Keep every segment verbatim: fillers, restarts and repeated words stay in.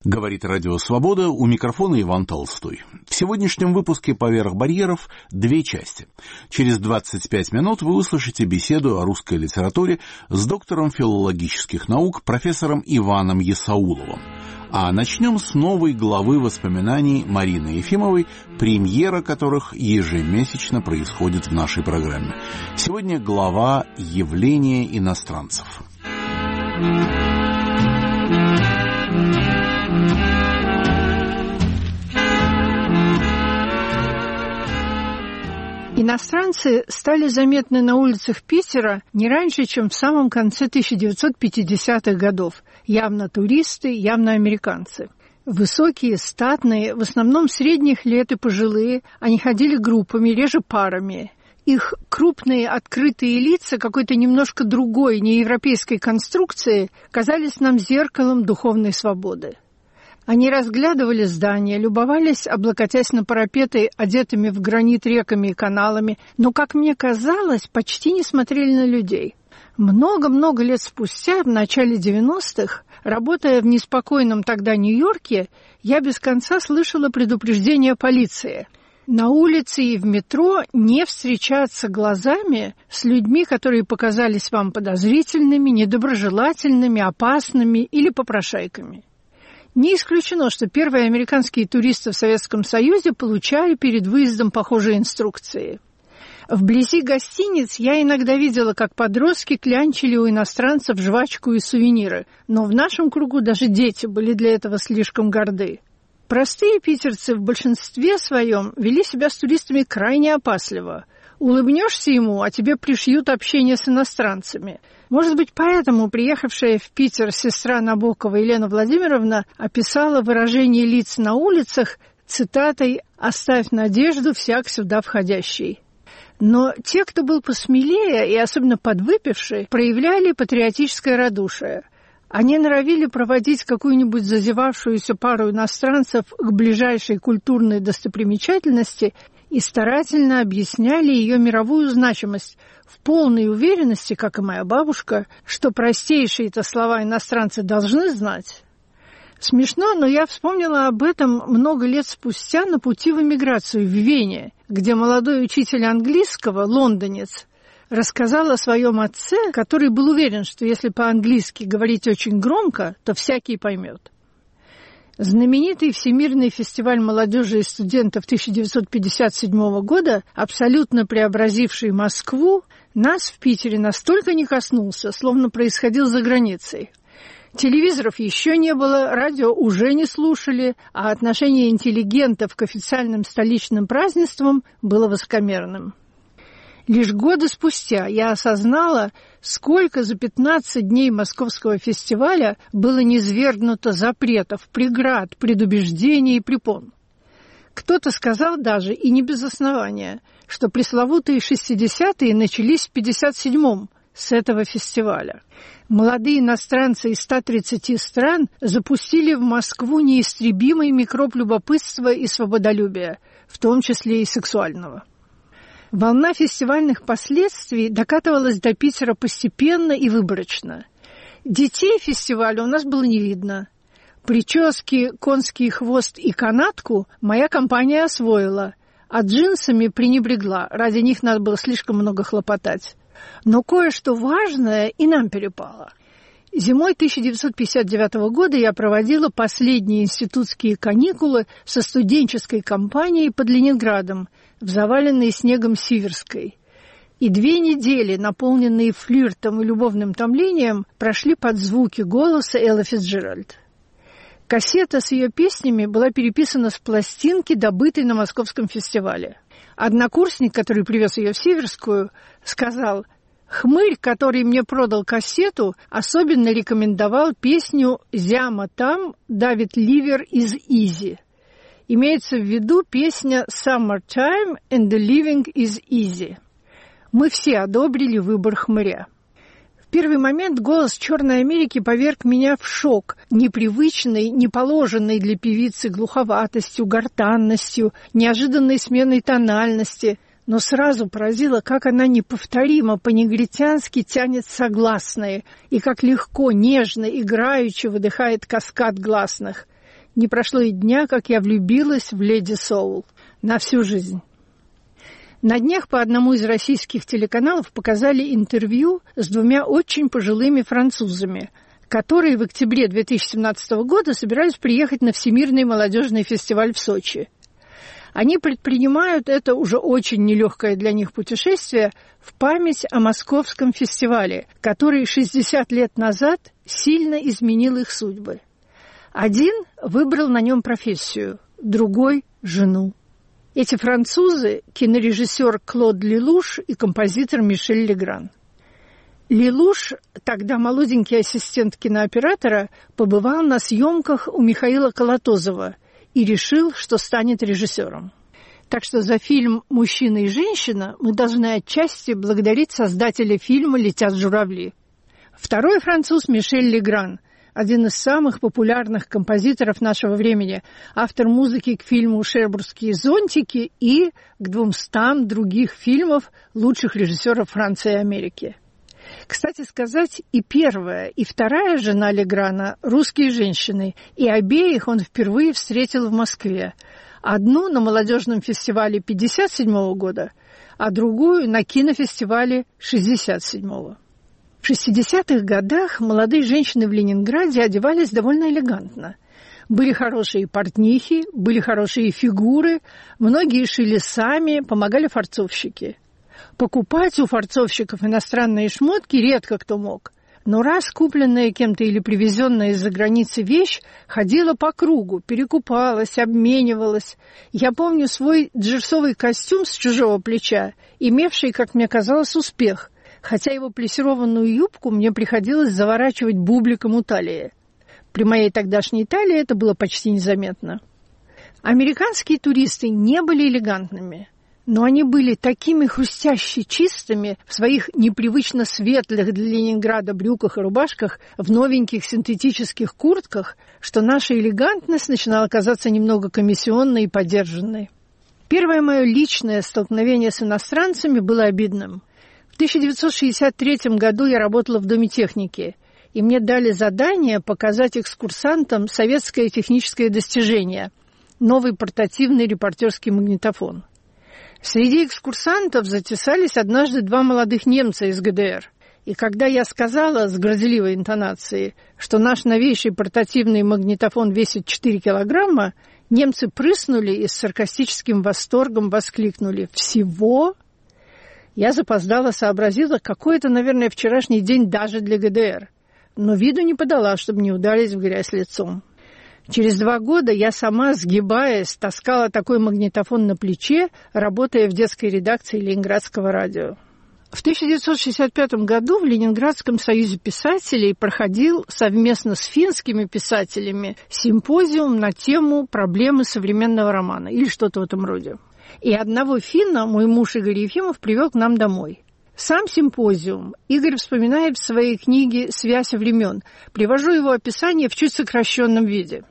Говорит Радио Свобода, у микрофона Иван Толстой. В сегодняшнем выпуске «Поверх барьеров» две части. Через двадцать пять минут вы услышите беседу о русской литературе с доктором филологических наук, профессором Иваном Есауловым. А начнем с новой главы воспоминаний Марины Ефимовой, премьера которых ежемесячно происходит в нашей программе. Сегодня глава «Явление иностранцев». Иностранцы стали заметны на улицах Питера не раньше, чем в самом конце тысяча девятьсот пятидесятых годов. Явно туристы, явно американцы. Высокие, статные, в основном средних лет и пожилые, они ходили группами, реже парами. Их крупные открытые лица какой-то немножко другой, неевропейской конструкции казались нам зеркалом духовной свободы. Они разглядывали здания, любовались, облокотясь на парапеты, одетыми в гранит реками и каналами, но, как мне казалось, почти не смотрели на людей. Много-много лет спустя, в начале девяностых, работая в неспокойном тогда Нью-Йорке, я без конца слышала предупреждение полиции. На улице и в метро не встречаться глазами с людьми, которые показались вам подозрительными, недоброжелательными, опасными или попрошайками. Не исключено, что первые американские туристы в Советском Союзе получали перед выездом похожие инструкции. Вблизи гостиниц я иногда видела, как подростки клянчили у иностранцев жвачку и сувениры, но в нашем кругу даже дети были для этого слишком горды. Простые питерцы в большинстве своем вели себя с туристами крайне опасливо. Улыбнешься ему, а тебе пришьют общение с иностранцами. Может быть, поэтому приехавшая в Питер сестра Набокова Елена Владимировна описала выражение лиц на улицах цитатой «Оставь надежду всяк сюда входящий». Но те, кто был посмелее и особенно подвыпившие, проявляли патриотическое радушие. Они норовили проводить какую-нибудь зазевавшуюся пару иностранцев к ближайшей культурной достопримечательности и старательно объясняли ее мировую значимость в полной уверенности, как и моя бабушка, что простейшие-то слова иностранцы должны знать. Смешно, но я вспомнила об этом много лет спустя на пути в эмиграцию в Вене, где молодой учитель английского, лондонец, рассказал о своем отце, который был уверен, что если по-английски говорить очень громко, то всякий поймет. Знаменитый Всемирный фестиваль молодежи и студентов тысяча девятьсот пятьдесят седьмого года, абсолютно преобразивший Москву, нас в Питере настолько не коснулся, словно происходил за границей. Телевизоров еще не было, радио уже не слушали, а отношение интеллигентов к официальным столичным празднествам было высокомерным. Лишь годы спустя я осознала, сколько за пятнадцать дней московского фестиваля было низвергнуто запретов, преград, предубеждений и препон. Кто-то сказал даже, и не без основания, что пресловутые шестидесятые начались в пятьдесят седьмом с этого фестиваля. Молодые иностранцы из ста тридцати стран запустили в Москву неистребимый микроб любопытства и свободолюбия, в том числе и сексуального. Волна фестивальных последствий докатывалась до Питера постепенно и выборочно. Детей фестиваля у нас было не видно. Прически, конский хвост и канатку моя компания освоила, а джинсами пренебрегла, ради них надо было слишком много хлопотать. Но кое-что важное и нам перепало. Зимой тысяча девятьсот пятьдесят девятого года я проводила последние институтские каникулы со студенческой компанией под Ленинградом, в заваленной снегом Сиверской. И две недели, наполненные флиртом и любовным томлением, прошли под звуки голоса Эллы Фицджеральд. Кассета с ее песнями была переписана с пластинки, добытой на московском фестивале. Однокурсник, который привез ее в Сиверскую, сказал: «Хмырь, который мне продал кассету, особенно рекомендовал песню «Зяма там, Давид Ливер из Изи». Имеется в виду песня «Summertime and the living is easy». Мы все одобрили выбор хмыря. В первый момент голос Черной Америки поверг меня в шок, непривычной, неположенной для певицы глуховатостью, гортанностью, неожиданной сменой тональности, но сразу поразило, как она неповторимо по-негритянски тянет согласные и как легко, нежно, играючи выдыхает каскад гласных. Не прошло и дня, как я влюбилась в леди Соул. На всю жизнь. На днях по одному из российских телеканалов показали интервью с двумя очень пожилыми французами, которые в октябре две тысячи семнадцатого года собирались приехать на Всемирный молодежный фестиваль в Сочи. Они предпринимают это уже очень нелегкое для них путешествие в память о Московском фестивале, который шестьдесят лет назад сильно изменил их судьбы. Один выбрал на нем профессию, другой – жену. Эти французы – кинорежиссер Клод Лелуш и композитор Мишель Легран. Лелуш, тогда молоденький ассистент кинооператора, побывал на съемках у Михаила Колотозова и решил, что станет режиссером. Так что за фильм «Мужчина и женщина» мы должны отчасти благодарить создателя фильма «Летят журавли». Второй француз Мишель Легран, один из самых популярных композиторов нашего времени, автор музыки к фильму «Шербурские зонтики» и к двумстам других фильмов лучших режиссеров Франции и Америки. Кстати сказать, и первая, и вторая жена Леграна – русские женщины, и обеих он впервые встретил в Москве. Одну на молодежном фестивале пятьдесят седьмого года, а другую на кинофестивале шестьдесят седьмого. В шестидесятых годах молодые женщины в Ленинграде одевались довольно элегантно. Были хорошие портнихи, были хорошие фигуры, многие шили сами, помогали фарцовщики. Покупать у фарцовщиков иностранные шмотки редко кто мог, но раз купленная кем-то или привезенная из-за границы вещь ходила по кругу, перекупалась, обменивалась. Я помню свой джерсовый костюм с чужого плеча, имевший, как мне казалось, успех, хотя его плессированную юбку мне приходилось заворачивать бубликом у талии. При моей тогдашней талии это было почти незаметно. Американские туристы не были элегантными, но они были такими хрустяще чистыми в своих непривычно светлых для Ленинграда брюках и рубашках, в новеньких синтетических куртках, что наша элегантность начинала казаться немного комиссионной и подержанной. Первое мое личное столкновение с иностранцами было обидным. В тысяча девятьсот шестьдесят третьем году я работала в Доме техники, и мне дали задание показать экскурсантам советское техническое достижение – новый портативный репортерский магнитофон. Среди экскурсантов затесались однажды два молодых немца из ГДР. И когда я сказала с горделивой интонацией, что наш новейший портативный магнитофон весит четыре килограмма, немцы прыснули и с саркастическим восторгом воскликнули: «Всего?» Я запоздала сообразила, какой это, наверное, вчерашний день даже для ГДР, но виду не подала, чтобы не ударить в грязь лицом. Через два года я сама, сгибаясь, таскала такой магнитофон на плече, работая в детской редакции Ленинградского радио. В тысяча девятьсот шестьдесят пятом году в Ленинградском союзе писателей проходил совместно с финскими писателями симпозиум на тему «Проблемы современного романа» или что-то в этом роде. И одного финна мой муж Игорь Ефимов привел к нам домой. Сам симпозиум Игорь вспоминает в своей книге «Связь времен». Привожу его описание в чуть сокращенном виде.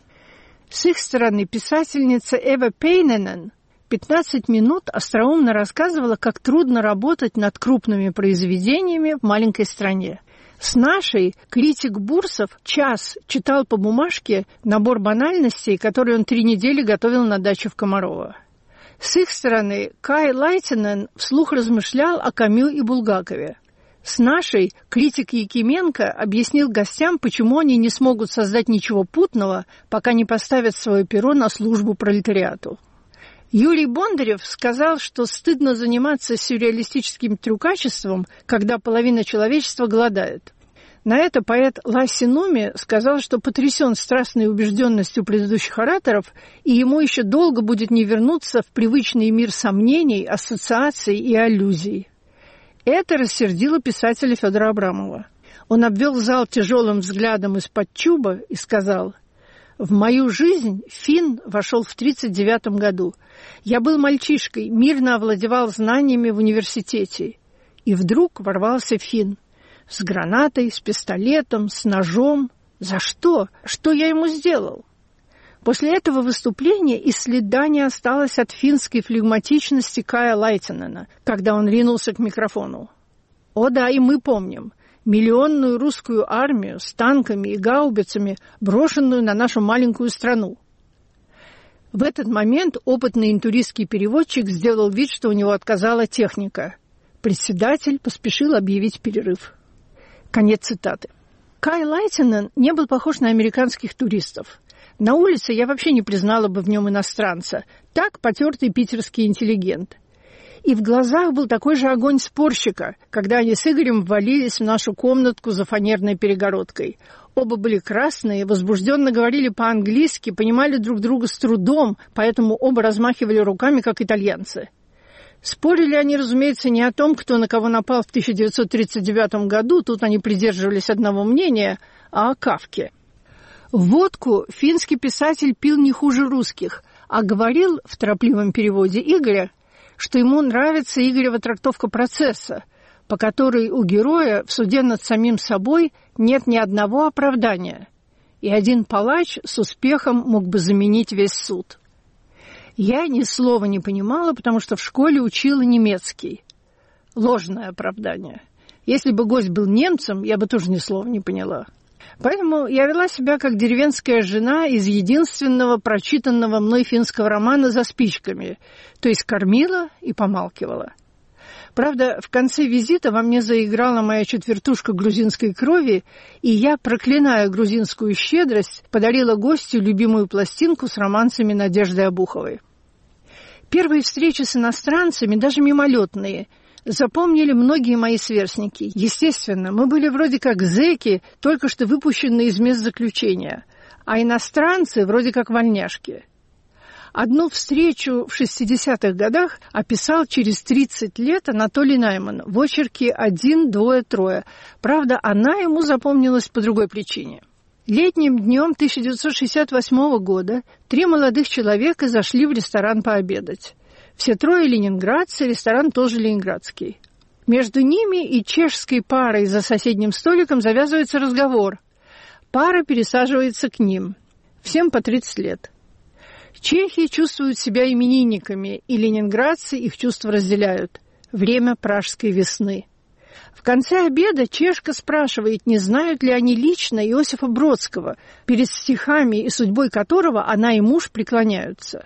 С их стороны писательница Эва Пейненен пятнадцать минут остроумно рассказывала, как трудно работать над крупными произведениями в маленькой стране. С нашей критик Бурсов час читал по бумажке набор банальностей, которые он три недели готовил на даче в Комарово. С их стороны Кай Лайтинен вслух размышлял о Камю и Булгакове. С нашей критик Якименко объяснил гостям, почему они не смогут создать ничего путного, пока не поставят свое перо на службу пролетариату. Юрий Бондарев сказал, что стыдно заниматься сюрреалистическим трюкачеством, когда половина человечества голодает. На это поэт Ласси Нуми сказал, что потрясен страстной убежденностью предыдущих ораторов, и ему еще долго будет не вернуться в привычный мир сомнений, ассоциаций и аллюзий. Это рассердило писателя Федора Абрамова. Он обвел зал тяжелым взглядом из-под чуба и сказал: «В мою жизнь Финн вошел в тридцать девятом году. Я был мальчишкой, мирно овладевал знаниями в университете. И вдруг ворвался Финн. С гранатой, с пистолетом, с ножом. За что? Что я ему сделал?» После этого выступления и следа не осталось от финской флегматичности Кая Лайтинена, когда он ринулся к микрофону. О да, и мы помним. Миллионную русскую армию с танками и гаубицами, брошенную на нашу маленькую страну. В этот момент опытный интуристский переводчик сделал вид, что у него отказала техника. Председатель поспешил объявить перерыв. Конец цитаты. Кай Лайтинен не был похож на американских туристов. На улице я вообще не признала бы в нем иностранца. Так потертый питерский интеллигент. И в глазах был такой же огонь спорщика, когда они с Игорем ввалились в нашу комнатку за фанерной перегородкой. Оба были красные, возбужденно говорили по-английски, понимали друг друга с трудом, поэтому оба размахивали руками, как итальянцы. Спорили они, разумеется, не о том, кто на кого напал в тысяча девятьсот тридцать девятом году, тут они придерживались одного мнения, а о Кафке. Водку финский писатель пил не хуже русских, а говорил в торопливом переводе Игоря, что ему нравится Игорева трактовка процесса, по которой у героя в суде над самим собой нет ни одного оправдания, и один палач с успехом мог бы заменить весь суд. Я ни слова не понимала, потому что в школе учила немецкий. Ложное оправдание. Если бы гость был немцем, я бы тоже ни слова не поняла. Поэтому я вела себя как деревенская жена из единственного прочитанного мной финского романа «За спичками», то есть кормила и помалкивала. Правда, в конце визита во мне заиграла моя четвертушка грузинской крови, и я, проклиная грузинскую щедрость, подарила гостю любимую пластинку с романсами Надежды Обуховой. Первые встречи с иностранцами, даже мимолетные, запомнили многие мои сверстники. Естественно, мы были вроде как зэки, только что выпущенные из мест заключения, а иностранцы вроде как вольняшки. Одну встречу в шестидесятых годах описал через тридцать лет Анатолий Найман в очерке «Один, двое, трое». Правда, она ему запомнилась по другой причине. Летним днем тысяча девятьсот шестьдесят восьмого года три молодых человека зашли в ресторан пообедать. Все трое ленинградцы, ресторан тоже ленинградский. Между ними и чешской парой за соседним столиком завязывается разговор. Пара пересаживается к ним. Всем по тридцать лет. Чехи чувствуют себя именинниками, и ленинградцы их чувства разделяют. Время пражской весны. В конце обеда чешка спрашивает, не знают ли они лично Иосифа Бродского, перед стихами и судьбой которого она и муж преклоняются.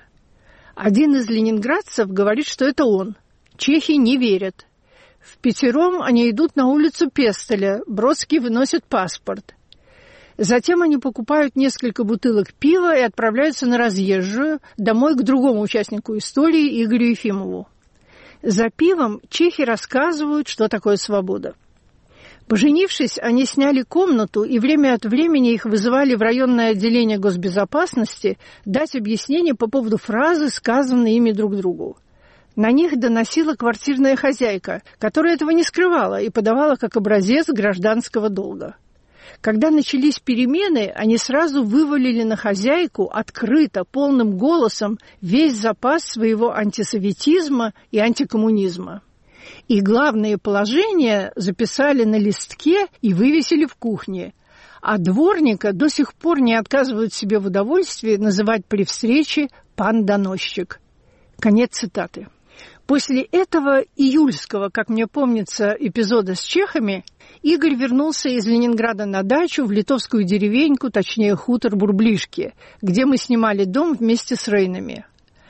Один из ленинградцев говорит, что это он. Чехи не верят. Впятером они идут на улицу Пестеля, Бродский выносит паспорт. Затем они покупают несколько бутылок пива и отправляются на разъезжую, домой к другому участнику истории, Игорю Ефимову. За пивом чехи рассказывают, что такое свобода. Поженившись, они сняли комнату, и время от времени их вызывали в районное отделение госбезопасности дать объяснение по поводу фразы, сказанной ими друг другу. На них доносила квартирная хозяйка, которая этого не скрывала и подавала как образец гражданского долга. Когда начались перемены, они сразу вывалили на хозяйку открыто, полным голосом весь запас своего антисоветизма и антикоммунизма. И главные положения записали на листке и вывесили в кухне. А дворника до сих пор не отказывают себе в удовольствии называть при встрече «пан-доносчик». Конец цитаты. После этого июльского, как мне помнится, эпизода с чехами, Игорь вернулся из Ленинграда на дачу в литовскую деревеньку, точнее хутор Бурблишки, где мы снимали дом вместе с Рейнами.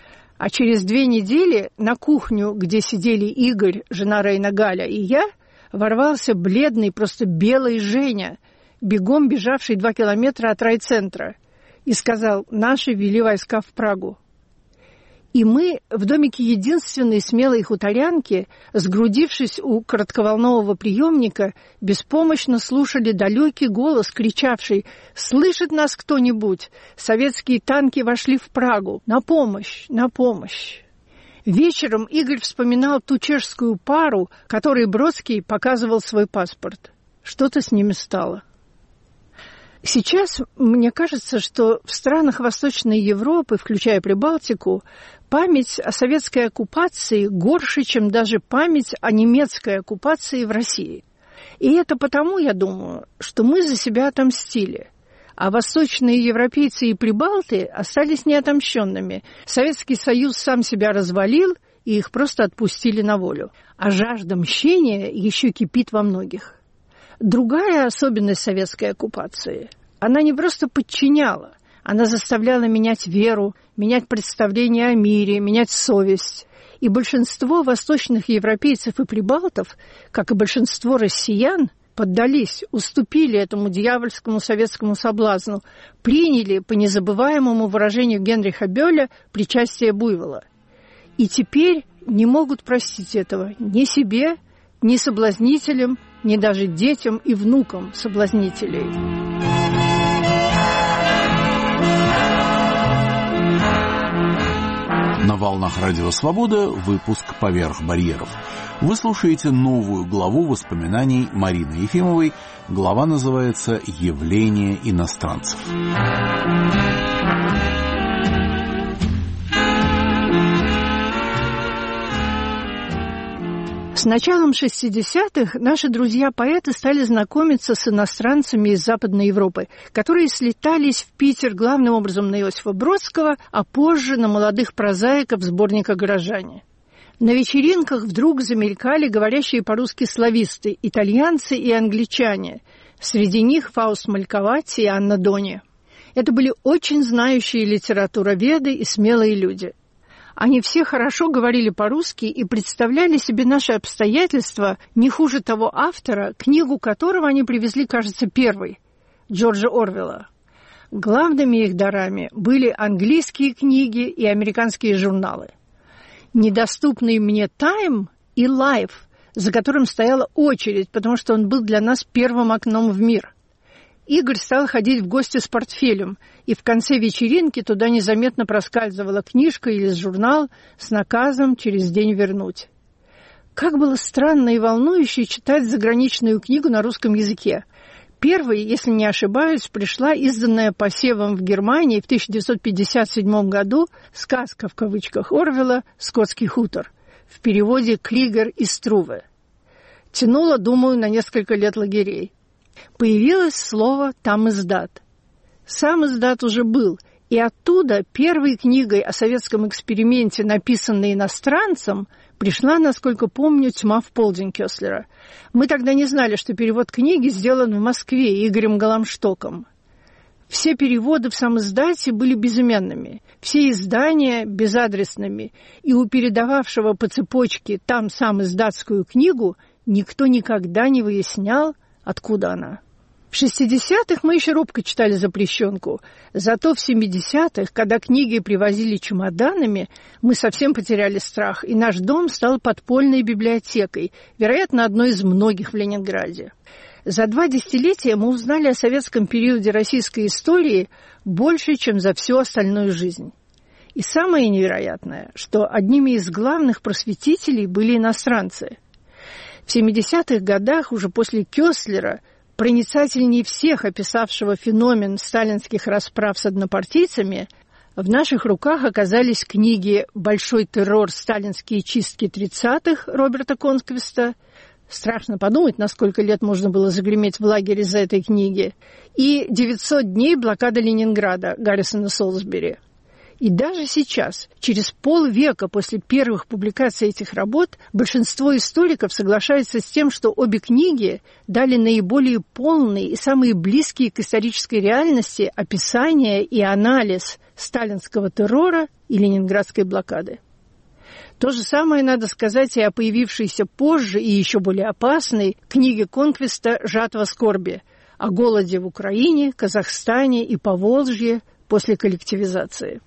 А через две недели на кухню, где сидели Игорь, жена Рейна Галя и я, ворвался бледный, просто белый Женя, бегом бежавший два километра от райцентра, и сказал: «Наши ввели войска в Прагу». И мы в домике единственной смелой хуторянки, сгрудившись у коротковолнового приемника, беспомощно слушали далекий голос, кричавший: «Слышит нас кто-нибудь? Советские танки вошли в Прагу! На помощь! На помощь!» Вечером Игорь вспоминал ту чешскую пару, которой Бродский показывал свой паспорт. Что-то с ними стало. Сейчас мне кажется, что в странах Восточной Европы, включая Прибалтику, память о советской оккупации горше, чем даже память о немецкой оккупации в России. И это потому, я думаю, что мы за себя отомстили, а восточные европейцы и прибалты остались неотомщенными. Советский Союз сам себя развалил, и их просто отпустили на волю. А жажда мщения еще кипит во многих. Другая особенность советской оккупации – она не просто подчиняла, Она заставляла менять веру, менять представление о мире, менять совесть. И большинство восточных европейцев и прибалтов, как и большинство россиян, поддались, уступили этому дьявольскому советскому соблазну, приняли, по незабываемому выражению Генриха Бёля, причастие буйвола. И теперь не могут простить этого ни себе, ни соблазнителям, ни даже детям и внукам соблазнителей. На волнах Радио Свобода выпуск «Поверх барьеров». Вы слушаете новую главу воспоминаний Марины Ефимовой. Глава называется «Явление иностранцев». С началом шестидесятых наши друзья-поэты стали знакомиться с иностранцами из Западной Европы, которые слетались в Питер главным образом на Иосифа Бродского, а позже на молодых прозаиков сборника «Горожане». На вечеринках вдруг замелькали говорящие по-русски слависты, итальянцы и англичане. Среди них Фауст Малькаватти и Анна Дони. Это были очень знающие литературоведы и смелые люди. Они все хорошо говорили по-русски и представляли себе наши обстоятельства не хуже того автора, книгу которого они привезли, кажется, первой, Джорджа Орвелла. Главными их дарами были английские книги и американские журналы. Недоступный мне «Тайм» и «Лайф», за которым стояла очередь, потому что он был для нас первым окном в мир. Игорь стал ходить в гости с портфелем, и в конце вечеринки туда незаметно проскальзывала книжка или журнал с наказом через день вернуть. Как было странно и волнующе читать заграничную книгу на русском языке. Первой, если не ошибаюсь, пришла изданная посевом в Германии в тысяча девятьсот пятьдесят седьмом году сказка в кавычках Орвелла «Скотский хутор» в переводе Клигер и Струве. Тянуло, думаю, на несколько лет лагерей. Появилось слово «там издат». Сам издат уже был, и оттуда первой книгой о советском эксперименте, написанной иностранцем, пришла, насколько помню, «Тьма в полдень» Кёслера. Мы тогда не знали, что перевод книги сделан в Москве Игорем Голомштоком. Все переводы в самиздате были безыменными, все издания безадресными, и у передававшего по цепочке там самиздатскую книгу никто никогда не выяснял, откуда она. В шестидесятых мы еще робко читали запрещенку, зато в семидесятых, когда книги привозили чемоданами, мы совсем потеряли страх, и наш дом стал подпольной библиотекой, вероятно, одной из многих в Ленинграде. За два десятилетия мы узнали о советском периоде российской истории больше, чем за всю остальную жизнь. И самое невероятное, что одними из главных просветителей были иностранцы. В семидесятых годах, уже после Кёслера, проницательнее всех описавшего феномен сталинских расправ с однопартийцами, в наших руках оказались книги «Большой террор. Сталинские чистки тридцатых» Роберта Конквиста. Страшно подумать, на сколько лет можно было загреметь в лагерь из-за этой книги. И «девятьсот дней блокады Ленинграда» Гаррисона Солсбери. И даже сейчас, через полвека после первых публикаций этих работ, большинство историков соглашаются с тем, что обе книги дали наиболее полные и самые близкие к исторической реальности описание и анализ сталинского террора и ленинградской блокады. То же самое надо сказать и о появившейся позже и еще более опасной книге Конквиста «Жатва скорби» о голоде в Украине, Казахстане и Поволжье после коллективизации.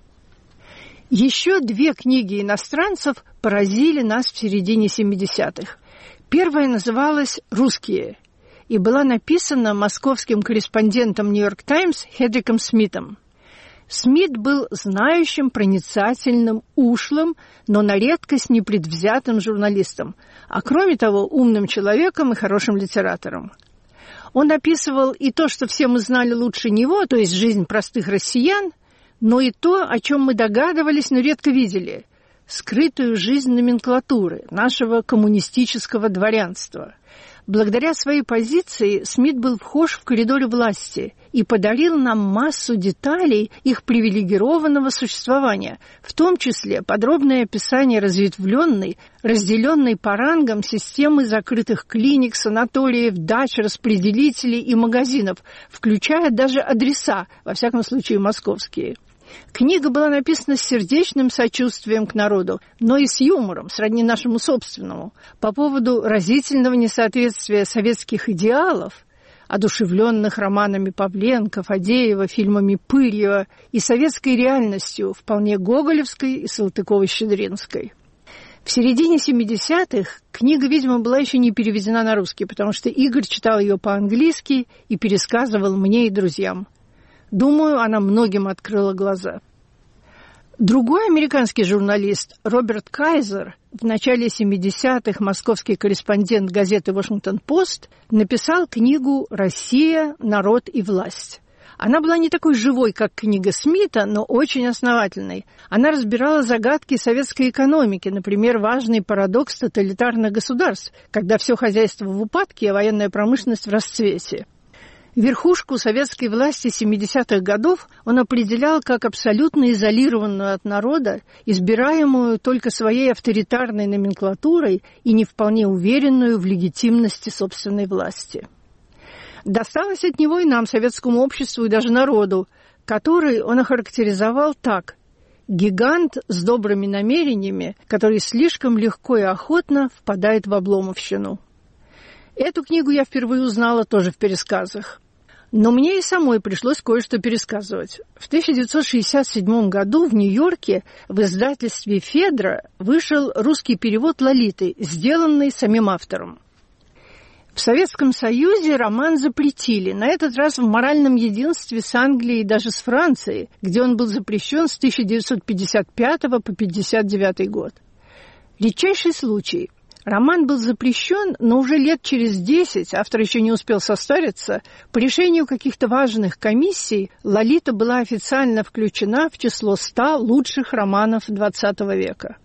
Еще две книги иностранцев поразили нас в середине семидесятых. Первая называлась «Русские» и была написана московским корреспондентом «Нью-Йорк Таймс» Хедриком Смитом. Смит был знающим, проницательным, ушлым, но на редкость непредвзятым журналистом, а кроме того умным человеком и хорошим литератором. Он описывал и то, что все мы знали лучше него, то есть жизнь простых россиян, но и то, о чем мы догадывались, но редко видели – скрытую жизнь номенклатуры, нашего коммунистического дворянства. Благодаря своей позиции Смит был вхож в коридоры власти и подарил нам массу деталей их привилегированного существования, в том числе подробное описание разветвленной, разделенной по рангам системы закрытых клиник, санаториев, дач, распределителей и магазинов, включая даже адреса, во всяком случае московские. Книга была написана с сердечным сочувствием к народу, но и с юмором, сродни нашему собственному, по поводу разительного несоответствия советских идеалов, одушевленных романами Павленко, Фадеева, фильмами Пырьева и советской реальностью, вполне гоголевской и Салтыковой-Щедринской. В середине семидесятых книга, видимо, была еще не переведена на русский, потому что Игорь читал ее по-английски и пересказывал мне и друзьям. Думаю, она многим открыла глаза. Другой американский журналист Роберт Кайзер, в начале семидесятых московский корреспондент газеты «Вашингтон-Пост», написал книгу «Россия, народ и власть». Она была не такой живой, как книга Смита, но очень основательной. Она разбирала загадки советской экономики, например, важный парадокс тоталитарных государств, когда все хозяйство в упадке, а военная промышленность в расцвете. Верхушку советской власти семидесятых годов он определял как абсолютно изолированную от народа, избираемую только своей авторитарной номенклатурой и не вполне уверенную в легитимности собственной власти. Досталось от него и нам, советскому обществу, и даже народу, который он охарактеризовал так: гигант с добрыми намерениями, который слишком легко и охотно впадает в обломовщину. Эту книгу я впервые узнала тоже в пересказах. Но мне и самой пришлось кое-что пересказывать. В тысяча девятьсот шестьдесят седьмом году в Нью-Йорке в издательстве «Федра» вышел русский перевод «Лолиты», сделанный самим автором. В Советском Союзе роман запретили, на этот раз в моральном единстве с Англией и даже с Францией, где он был запрещен с тысяча девятьсот пятьдесят пятого по пятьдесят девятый год. Редчайший случай. Роман был запрещен, но уже лет через десять, автор еще не успел состариться, по решению каких-то важных комиссий «Лолита» была официально включена в число ста лучших романов двадцатого века.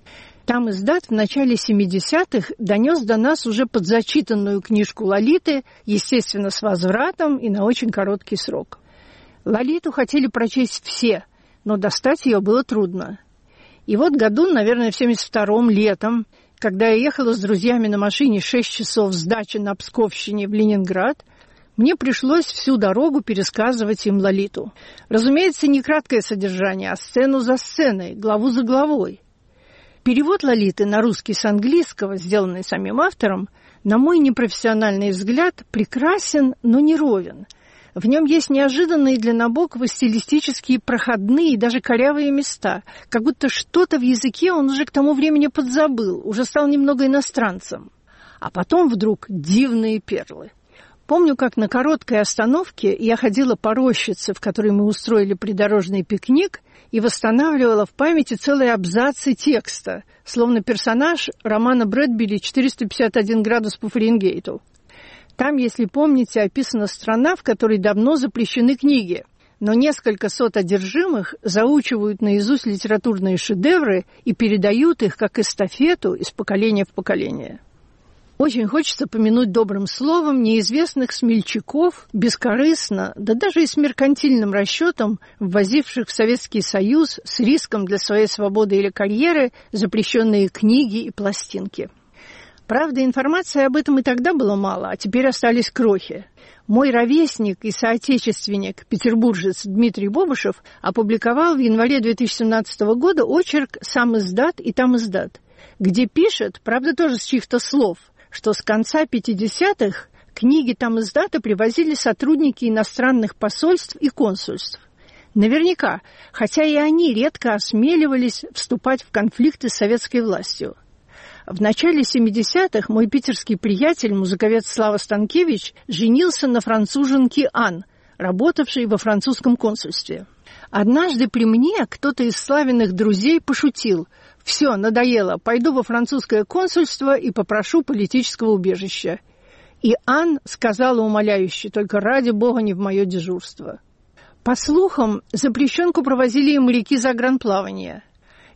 Там издат в начале семидесятых донес до нас уже подзачитанную книжку «Лолиты», естественно, с возвратом и на очень короткий срок. «Лолиту» хотели прочесть все, но достать ее было трудно. И вот году, наверное, в семьдесят втором летом, когда я ехала с друзьями на машине шесть часов с дачи на Псковщине в Ленинград, мне пришлось всю дорогу пересказывать им «Лолиту». Разумеется, не краткое содержание, а сцену за сценой, главу за главой. Перевод «Лолиты» на русский с английского, сделанный самим автором, на мой непрофессиональный взгляд, прекрасен, но не ровен. В нем есть неожиданные для Набокова стилистические проходные и даже корявые места, как будто что-то в языке он уже к тому времени подзабыл, уже стал немного иностранцем. А потом вдруг дивные перлы. Помню, как на короткой остановке я ходила по рощице, в которой мы устроили придорожный пикник, и восстанавливала в памяти целые абзацы текста, словно персонаж романа Брэдбери «четыреста пятьдесят один градус по Фаренгейту». Там, если помните, описана страна, в которой давно запрещены книги, но несколько сот одержимых заучивают наизусть литературные шедевры и передают их как эстафету из поколения в поколение. Очень хочется помянуть добрым словом неизвестных смельчаков, бескорыстно, да даже и с меркантильным расчетом, ввозивших в Советский Союз с риском для своей свободы или карьеры запрещенные книги и пластинки. Правда, информации об этом и тогда было мало, а теперь остались крохи. Мой ровесник и соотечественник, петербуржец Дмитрий Бобышев, опубликовал в январе две тысячи семнадцатого года очерк «Сам издат и там издат», где пишет, правда тоже с чьих-то слов, что с конца пятидесятых книги там издата привозили сотрудники иностранных посольств и консульств. Наверняка, хотя и они редко осмеливались вступать в конфликты с советской властью. В начале семидесятых мой питерский приятель, музыковед Слава Станкевич, женился на француженке Ан, работавшей во французском консульстве. Однажды при мне кто-то из Славиных друзей пошутил: «Все, надоело, пойду во французское консульство и попрошу политического убежища». И Ан сказала умоляюще: «Только ради бога не в мое дежурство». По слухам, запрещенку провозили и моряки загранплавания.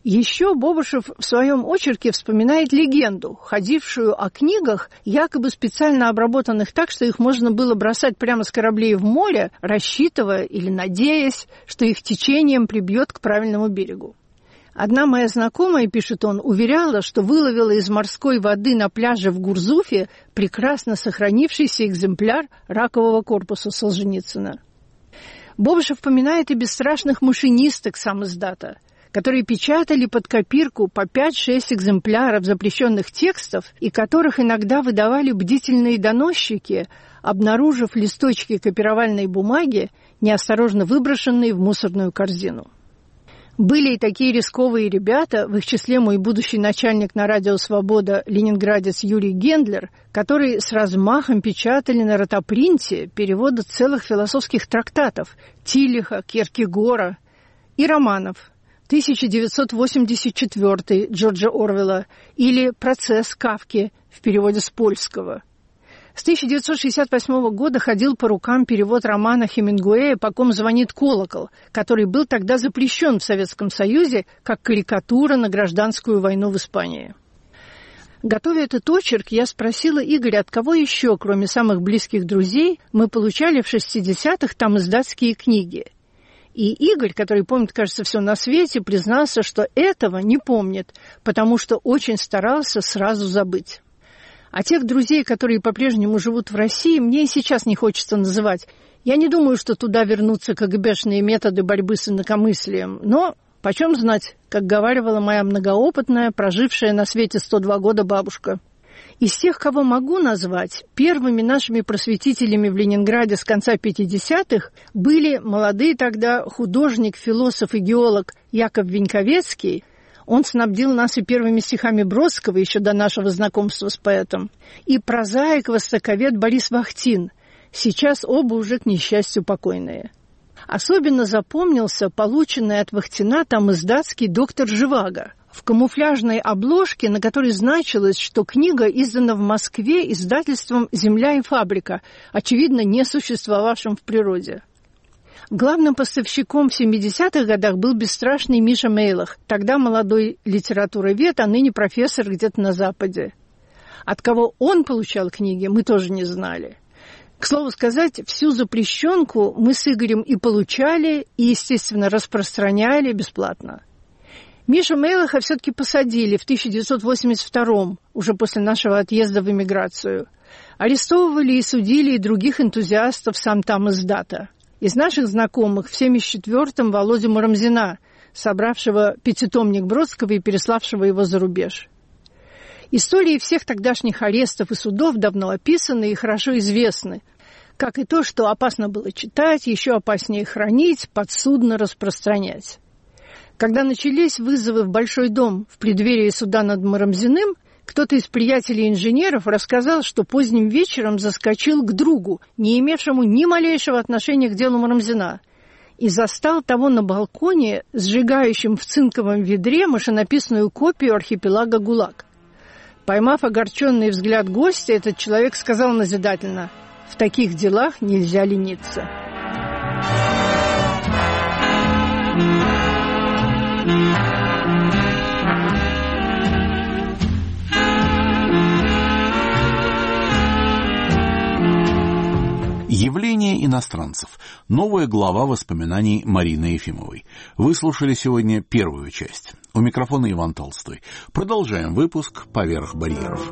Еще Бобышев в своем очерке вспоминает легенду, ходившую о книгах, якобы специально обработанных так, что их можно было бросать прямо с кораблей в море, рассчитывая или надеясь, что их течением прибьет к правильному берегу. Одна моя знакомая, пишет он, уверяла, что выловила из морской воды на пляже в Гурзуфе прекрасно сохранившийся экземпляр ракового корпуса Солженицына. Бобышев вспоминает и бесстрашных машинисток самиздата, которые печатали под копирку по пять-шесть экземпляров запрещенных текстов и которых иногда выдавали бдительные доносчики, обнаружив листочки копировальной бумаги, неосторожно выброшенные в мусорную корзину. Были и такие рисковые ребята, в их числе мой будущий начальник на радио «Свобода» ленинградец Юрий Гендлер, которые с размахом печатали на ротопринте переводы целых философских трактатов Тиллиха, Кьеркегора и романов тысяча девятьсот восемьдесят четвёртый Джорджа Орвелла или «Процесс» Кафки в переводе с польского. С тысяча девятьсот шестьдесят восьмого года ходил по рукам перевод романа Хемингуэя «По ком звонит колокол», который был тогда запрещен в Советском Союзе как карикатура на гражданскую войну в Испании. Готовя этот очерк, я спросила Игоря, от кого еще, кроме самых близких друзей, мы получали в шестидесятых там издатские книги. И Игорь, который помнит, кажется, все на свете, признался, что этого не помнит, потому что очень старался сразу забыть. А тех друзей, которые по-прежнему живут в России, мне и сейчас не хочется называть. Я не думаю, что туда вернутся КГБшные методы борьбы с инакомыслием. Но почем знать, как говаривала моя многоопытная, прожившая на свете сто два года бабушка. Из тех, кого могу назвать, первыми нашими просветителями в Ленинграде с конца пятидесятых были молодые тогда художник, философ и геолог Яков Веньковецкий. Он снабдил нас и первыми стихами Бродского еще до нашего знакомства с поэтом, и прозаик-востоковед Борис Вахтин, сейчас оба уже, к несчастью, покойные. Особенно запомнился полученный от Вахтина там издатский «Доктор Живаго» в камуфляжной обложке, на которой значилось, что книга издана в Москве издательством «Земля и фабрика», очевидно, не существовавшим в природе. Главным поставщиком в семидесятых годах был бесстрашный Миша Мейлах, тогда молодой литературовед, а ныне профессор где-то на Западе. От кого он получал книги, мы тоже не знали. К слову сказать, всю запрещенку мы с Игорем и получали, и, естественно, распространяли бесплатно. Мишу Мейлаха все-таки посадили в тысяча девятьсот восемьдесят втором, уже после нашего отъезда в эмиграцию. Арестовывали и судили и других энтузиастов сам там издата. Из наших знакомых в семьдесят четвёртом Володю Марамзина, собравшего пятитомник Бродского и переславшего его за рубеж. Истории всех тогдашних арестов и судов давно описаны и хорошо известны, как и то, что опасно было читать, еще опаснее хранить, подсудно распространять. Когда начались вызовы в Большой дом в преддверии суда над Марамзиным, кто-то из приятелей-инженеров рассказал, что поздним вечером заскочил к другу, не имевшему ни малейшего отношения к делу Марамзина, и застал того на балконе, сжигающим в цинковом ведре машинописную копию архипелага ГУЛАГ. Поймав огорченный взгляд гостя, этот человек сказал назидательно: «В таких делах нельзя лениться». Явление иностранцев. Новая глава воспоминаний Марины Ефимовой. Вы слушали сегодня первую часть. У микрофона Иван Толстой. Продолжаем выпуск «Поверх барьеров».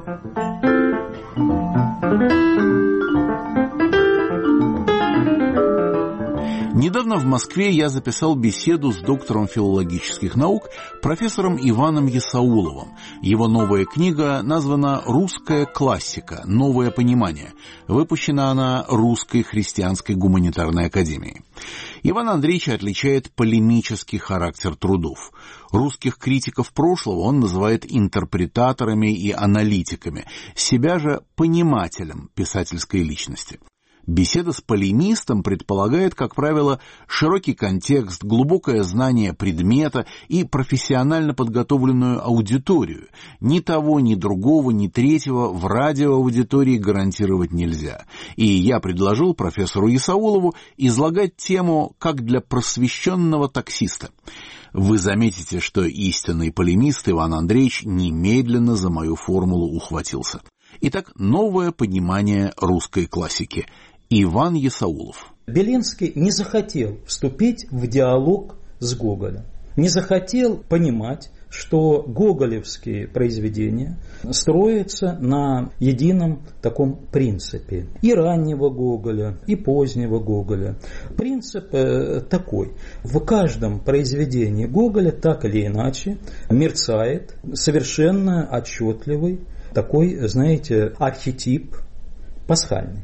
Недавно в Москве я записал беседу с доктором филологических наук, профессором Иваном Ясауловым. Его новая книга названа «Русская классика. Новое понимание». Выпущена она Русской христианской гуманитарной академией. Иван Андреевич отличает полемический характер трудов. Русских критиков прошлого он называет интерпретаторами и аналитиками, себя же понимателем писательской личности. Беседа с полемистом предполагает, как правило, широкий контекст, глубокое знание предмета и профессионально подготовленную аудиторию. Ни того, ни другого, ни третьего в радиоаудитории гарантировать нельзя. И я предложил профессору Исаулову излагать тему как для просвещенного таксиста. Вы заметите, что истинный полемист Иван Андреевич немедленно за мою формулу ухватился. Итак, новое понимание русской классики. Иван Исаулов. Белинский не захотел вступить в диалог с Гоголем. Не захотел понимать, что гоголевские произведения строятся на едином таком принципе. И раннего Гоголя, и позднего Гоголя. Принцип э, такой. В каждом произведении Гоголя так или иначе мерцает совершенно отчетливый такой, знаете, архетип пасхальный.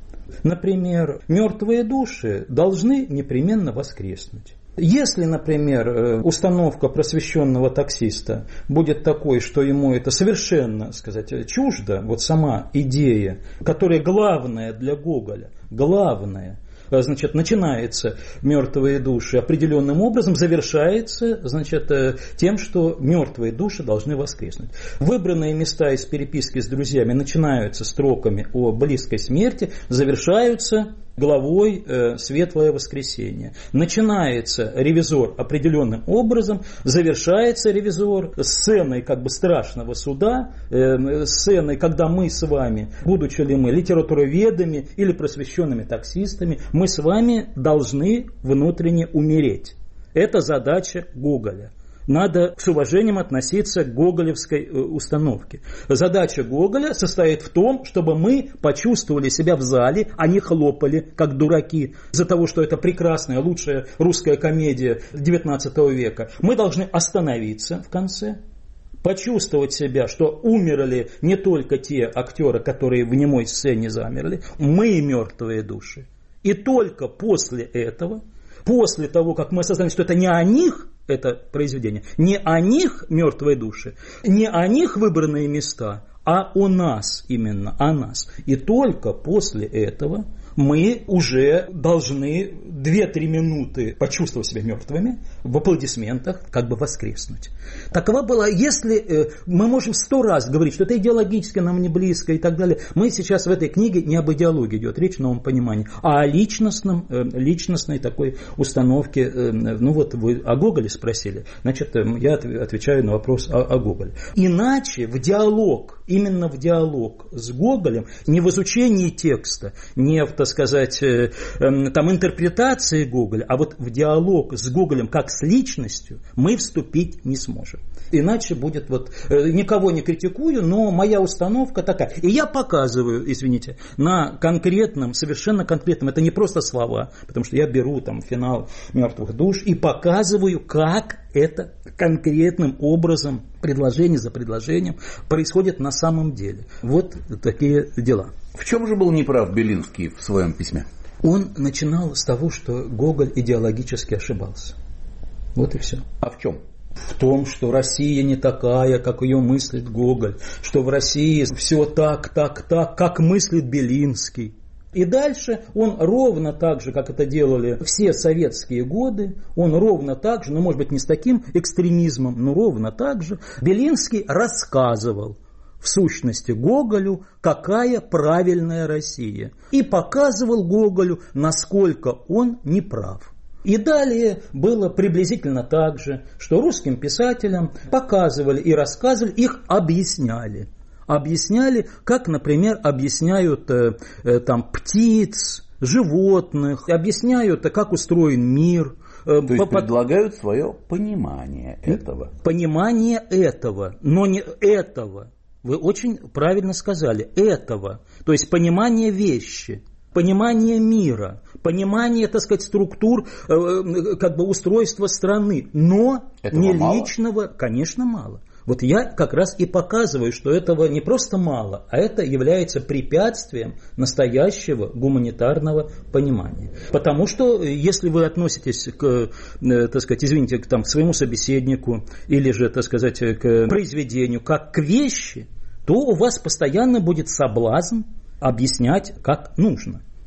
Например, мертвые души должны непременно воскреснуть. Если, например, установка просвещенного таксиста будет такой, что ему это совершенно, сказать, чуждо, вот сама идея, которая главная для Гоголя, главная, значит, начинается мертвые души определенным образом, завершается, значит, тем, что мертвые души должны воскреснуть. Выбранные места из переписки с друзьями начинаются строками о близкой смерти, завершаются главой э, «Светлое воскресенье». Начинается ревизор определенным образом, завершается ревизор сценой как бы страшного суда, э, сценой, когда мы с вами, будучи ли мы литературоведами или просвещенными таксистами, мы с вами должны внутренне умереть. Это задача Гоголя. Надо с уважением относиться к гоголевской установке. Задача Гоголя состоит в том, чтобы мы почувствовали себя в зале, а не хлопали, как дураки, из-за того, что это прекрасная, лучшая русская комедия девятнадцатого века. Мы должны остановиться в конце, почувствовать себя, что умерли не только те актеры, которые в немой сцене замерли, мы мертвые души. И только после этого, после того, как мы осознали, что это не о них, это произведение, не о них мертвые души, не о них выбранные места, а о нас именно, о нас. И только после этого мы уже должны две-три минуты почувствовать себя мертвыми, в аплодисментах как бы воскреснуть. Такова была, если э, мы можем сто раз говорить, что это идеологически нам не близко и так далее, мы сейчас в этой книге не об идеологии идет речь в новом понимании, а о личностном, э, личностной такой установке. Э, ну вот вы о Гоголе спросили, значит, э, я отвечаю на вопрос о, о Гоголе. Иначе в диалог, именно в диалог с Гоголем, не в изучении текста, не в, так сказать, э, э, там интерпретации Гоголя, а вот в диалог с Гоголем как с личностью мы вступить не сможем. Иначе будет вот, э, никого не критикую, но моя установка такая. И я показываю, извините, на конкретном, совершенно конкретном, это не просто слова, потому что я беру там финал «Мертвых душ» и показываю, как это конкретным образом, предложение за предложением, происходит на самом деле. Вот такие дела. В чем же был неправ Белинский в своем письме? Он начинал с того, что Гоголь идеологически ошибался. Вот и все. А в чем? В том, что Россия не такая, как ее мыслит Гоголь, что в России все так, так, так, как мыслит Белинский. И дальше он ровно так же, как это делали все советские годы, он ровно так же, ну, может быть, не с таким экстремизмом, но ровно так же, Белинский рассказывал в сущности Гоголю, какая правильная Россия. И показывал Гоголю, насколько он неправ. И далее было приблизительно так же, что русским писателям показывали и рассказывали, их объясняли. Объясняли, как, например, объясняют э, э, там, птиц, животных, объясняют, как устроен мир. То есть по- предлагают свое понимание этого. Понимание этого, но не этого. Вы очень правильно сказали, этого. То есть понимание вещи, понимание мира, понимание, так сказать, структур, э, как бы устройства страны, но этого не мало? Личного, конечно, мало. Вот я как раз и показываю, что этого не просто мало, а это является препятствием настоящего гуманитарного понимания. Потому что если вы относитесь к, так сказать, извините, к, там, к своему собеседнику или же, так сказать, к произведению как к вещи, то у вас постоянно будет соблазн объяснять как нужно.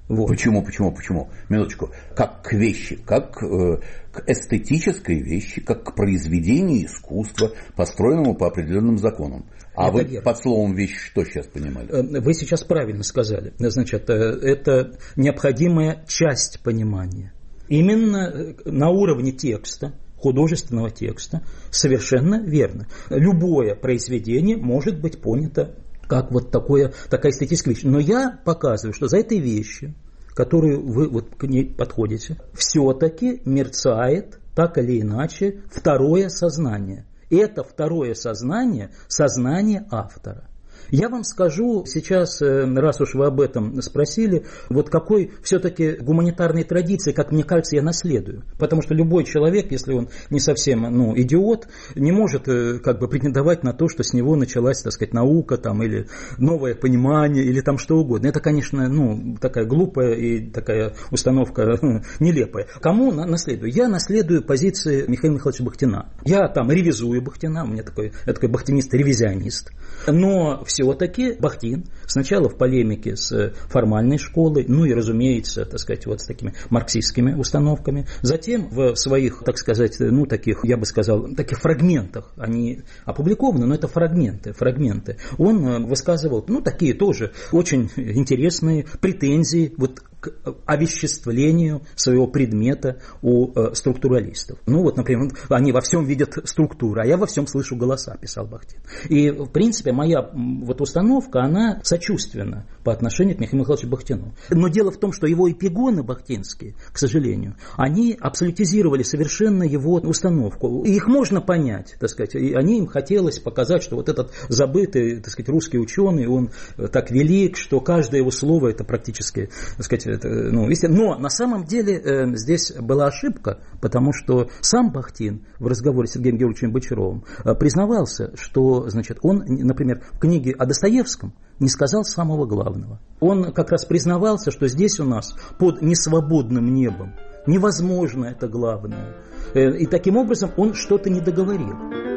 Вот. Почему, почему, почему? Минуточку. Как к вещи, как э, к эстетической вещи, как к произведению искусства, построенному по определенным законам. А это вы верно. Под словом «вещь» что сейчас понимали? Вы сейчас правильно сказали. Значит, это необходимая часть понимания. Именно на уровне текста, художественного текста, совершенно верно. Любое произведение может быть понято как вот такое, такая эстетическая вещь. Но я показываю, что за этой вещью, которую вы вот к ней подходите, все-таки мерцает так или иначе второе сознание. И это второе сознание – сознание автора. Я вам скажу сейчас, раз уж вы об этом спросили, вот какой все-таки гуманитарной традиции, как мне кажется, я наследую. Потому что любой человек, если он не совсем ну, идиот, не может как бы претендовать на то, что с него началась, так сказать, наука там, или новое понимание, или там что угодно. Это, конечно, ну, такая глупая и такая установка нелепая. Кому наследую? Я наследую позиции Михаила Михайловича Бахтина. Я там ревизую Бахтина, у меня такой, я такой бахтинист-ревизионист. Но все-таки Бахтин сначала в полемике с формальной школой, ну и, разумеется, так сказать, вот с такими марксистскими установками, затем в своих, так сказать, ну таких, я бы сказал, таких фрагментах, они опубликованы, но это фрагменты, фрагменты, он высказывал, ну такие тоже очень интересные претензии вот к овеществлению своего предмета у э, структуралистов. Ну вот, например, они во всем видят структуру, а я во всем слышу голоса, писал Бахтин. И, в принципе, моя вот установка, она сочувственна по отношению к Михаилу Михайловичу Бахтину. Но дело в том, что его эпигоны бахтинские, к сожалению, они абсолютизировали совершенно его установку. И их можно понять, так сказать, и они им хотелось показать, что вот этот забытый, так сказать, русский ученый, он так велик, что каждое его слово это практически, так сказать, это, ну, но на самом деле э, здесь была ошибка, потому что сам Бахтин в разговоре с Сергеем Георгиевичем Бочаровым э, признавался, что, значит, он, например, в книге о Достоевском не сказал самого главного. Он как раз признавался, что здесь у нас под несвободным небом невозможно это главное. Э, и таким образом он что-то не договорил.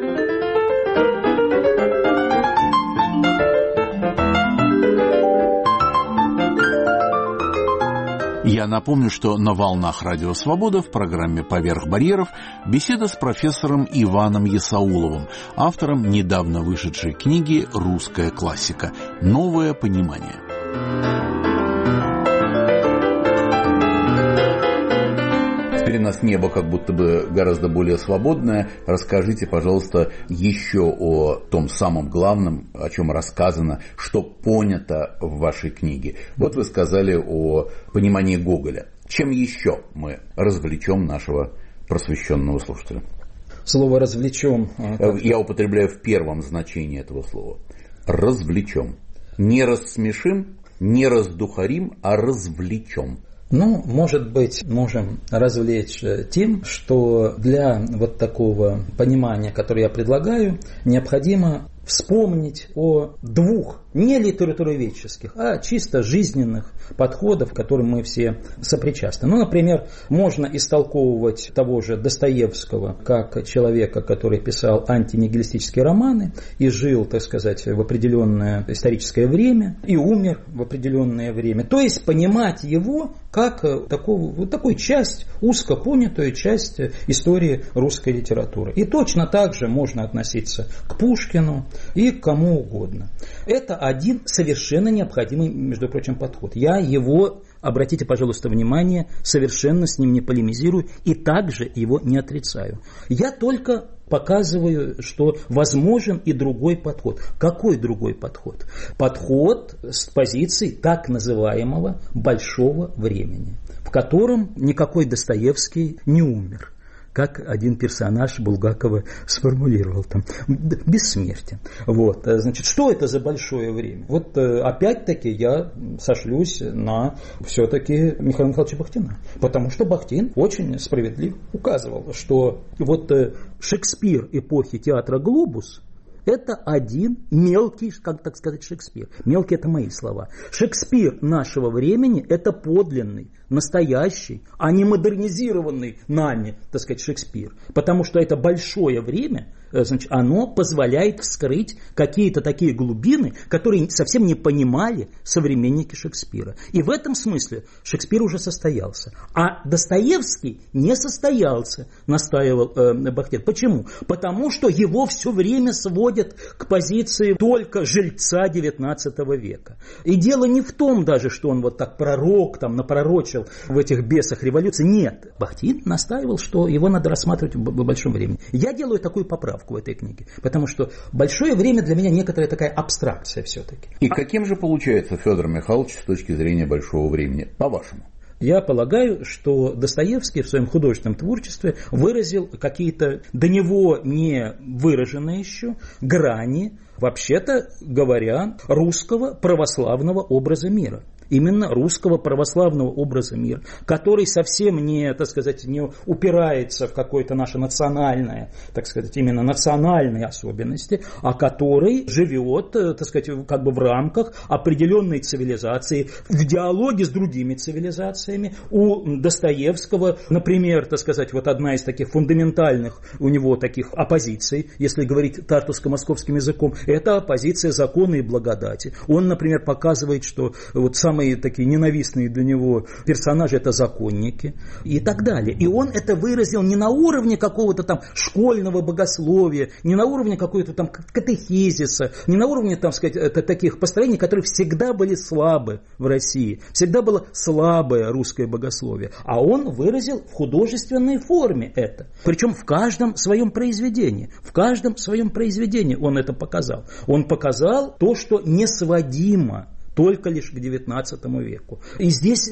Я напомню, что на волнах Радио Свобода в программе «Поверх барьеров» беседа с профессором Иваном Ясауловым, автором недавно вышедшей книги «Русская классика. Новое понимание». Теперь у нас небо как будто бы гораздо более свободное. Расскажите, пожалуйста, еще о том самом главном, о чем рассказано, что понято в вашей книге. Вот вы сказали о понимании Гоголя. Чем еще мы развлечем нашего просвещенного слушателя? Слово «развлечем». Я употребляю в первом значении этого слова. Развлечем. Не рассмешим, не раздухарим, а развлечем. Ну, может быть, можем развлечь тем, что для вот такого понимания, которое я предлагаю, необходимо вспомнить о двух не литературоведческих, а чисто жизненных подходов, к которым мы все сопричастны. Ну, например, можно истолковывать того же Достоевского как человека, который писал антинигилистические романы и жил, так сказать, в определенное историческое время и умер в определенное время. То есть понимать его как такого, вот такую часть, узко понятую часть истории русской литературы. И точно так же можно относиться к Пушкину и к кому угодно. Это один совершенно необходимый, между прочим, подход. Я его, обратите, пожалуйста, внимание, совершенно с ним не полемизирую и также его не отрицаю. Я только показываю, что возможен и другой подход. Какой другой подход? Подход с позиции так называемого большого времени, в котором никакой Достоевский не умер. Как один персонаж Булгакова сформулировал там, бессмертие. Вот, значит, что это за большое время? Вот опять-таки я сошлюсь на все-таки Михаила Михайловича Бахтина. Потому что Бахтин очень справедливо указывал, что вот Шекспир эпохи театра «Глобус» это один мелкий, как так сказать, Шекспир. Мелкий — это мои слова. Шекспир нашего времени — это подлинный, настоящий, а не модернизированный нами, так сказать, Шекспир. Потому что это большое время, значит, оно позволяет вскрыть какие-то такие глубины, которые совсем не понимали современники Шекспира. И в этом смысле Шекспир уже состоялся. А Достоевский не состоялся, настаивал э, Бахтин. Почему? Потому что его все время сводят к позиции только жильца девятнадцатого века. И дело не в том даже, что он вот так пророк, там, напророчил в этих бесах революции. Нет. Бахтин настаивал, что его надо рассматривать в большом времени. Я делаю такую поправку в этой книге, потому что большое время для меня некоторая такая абстракция все-таки. И каким же получается Федор Михайлович с точки зрения большого времени, по-вашему? Я полагаю, что Достоевский в своем художественном творчестве выразил какие-то до него не выраженные еще грани, вообще-то говоря, русского православного образа мира. Именно русского православного образа мира, который совсем не, так сказать, не упирается в какое-то наше национальное, так сказать, именно национальные особенности, а который живет, так сказать, как бы в рамках определенной цивилизации, в диалоге с другими цивилизациями. У Достоевского, например, так сказать, вот одна из таких фундаментальных у него таких оппозиций, если говорить тартусско-московским языком, это оппозиция закона и благодати. Он, например, показывает, что вот самый такие ненавистные для него персонажи — это законники и так далее. И он это выразил не на уровне какого-то там школьного богословия, не на уровне какого-то там катехизиса, не на уровне, там сказать, таких построений, которые всегда были слабы в России. Всегда было слабое русское богословие. А он выразил в художественной форме это. Причем в каждом своем произведении. В каждом своем произведении он это показал. Он показал то, что не сводимо только лишь к девятнадцатому веку. И здесь